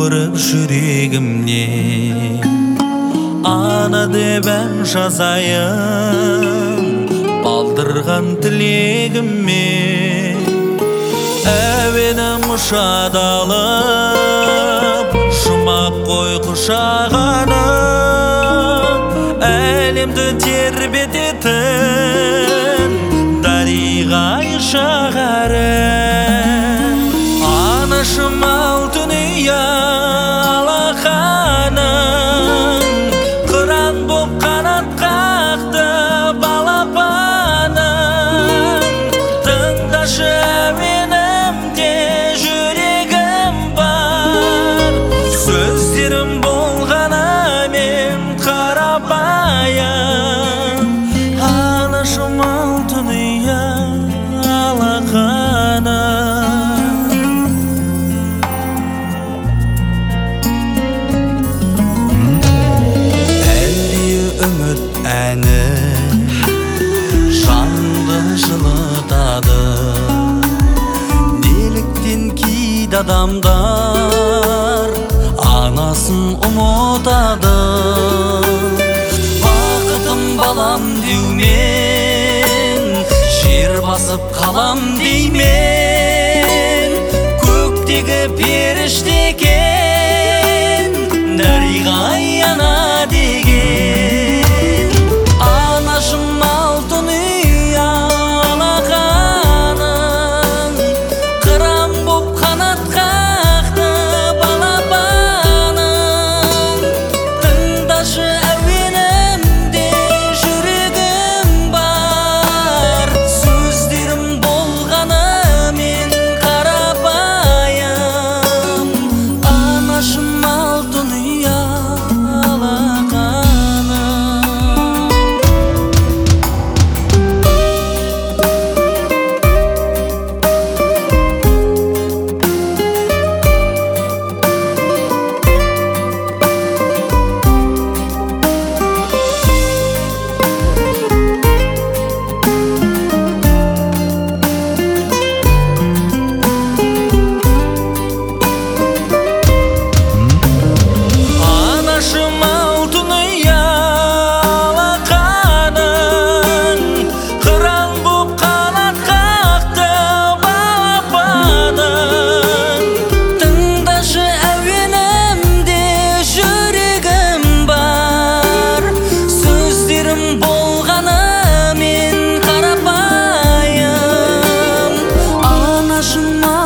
Ağırıp жүрегімнен ана деп ән жазайын балдырған тілегіммен әуенім ұшадалып жұмақ қой құшағанып әлемді тербететін дариғай шағары анашым алтын алақаның қыран боп қанат қақты балапаның тыңдашы әуенімде жүрегім бар сөздерім болғанымен қарапайым анашым алтын алақаның әні жанды жылытады неліктен кейде адамдар анасын ұмытады бақытым балам деумен жер басып қалам деймен көктегі періште екен дариғай ана деген Болғанымен қарапайым анашым